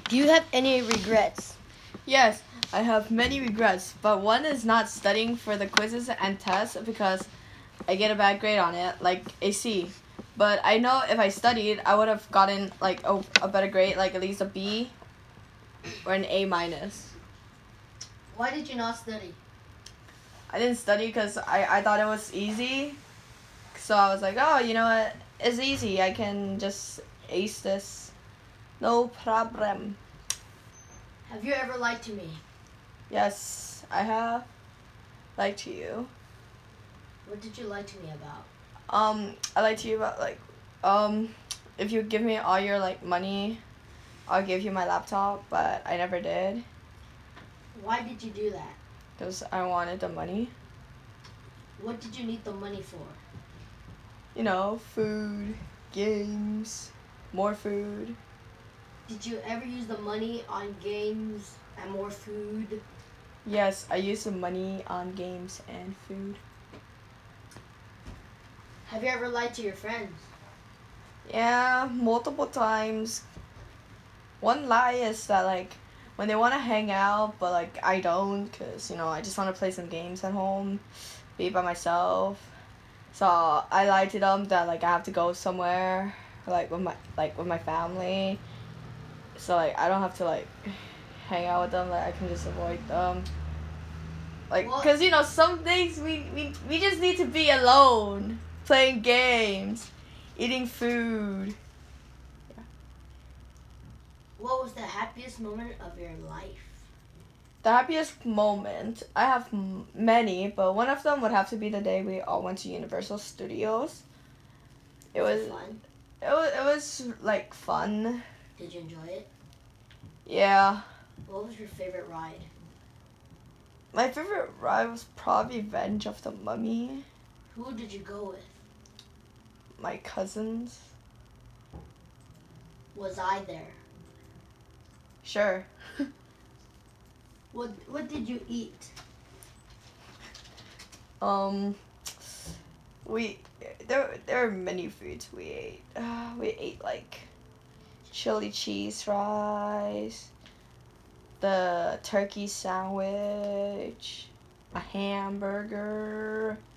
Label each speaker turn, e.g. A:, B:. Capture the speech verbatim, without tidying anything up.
A: Do you have any regrets?
B: Yes, I have many regrets, but one is not studying for the quizzes and tests because I get a bad grade on it, like a C. But I know if I studied, I would have gotten like a, a better grade, like at least a B or an A minus.
A: Why did you not study?
B: I didn't study because I, I thought it was easy. So I was like, oh, you know what? It's easy. I can just ace this. No problem.
A: Have you ever lied to me?
B: Yes, I have lied to you.
A: What did you lie to me about?
B: Um, I lied to you about like, um, if you give me all your like money, I'll give you my laptop, but I never did.
A: Why did you do that?
B: Because I wanted the money.
A: What did you need the money for?
B: You know, food, games, more food.
A: Did you ever use the money on games and more food?
B: Yes, I used the money on games and food.
A: Have you ever lied to your friends?
B: Yeah, multiple times. One lie is that like when they want to hang out, but like I don't, cause you know I just want to play some games at home, be by myself. So I lied to them that like I have to go somewhere, like with my like with my family. So like I don't have to like hang out with them. Like I can just avoid them. Like,
A: What?
B: cause you know some days we we we just need to be alone, playing games, eating food.
A: What was the happiest moment of your life?
B: The happiest moment, I have m- many, but one of them would have to be the day we all went to Universal Studios. It
A: Was
B: was,
A: it fun?
B: it was, it was like fun.
A: Did you enjoy it?
B: Yeah.
A: What was your favorite ride?
B: My favorite ride was probably Revenge of the Mummy.
A: Who did you go with?
B: My cousins.
A: Was I there?
B: Sure.
A: What What did you eat?
B: Um, we there there are many foods we ate. Uh, we ate like chili cheese fries, the turkey sandwich, a hamburger,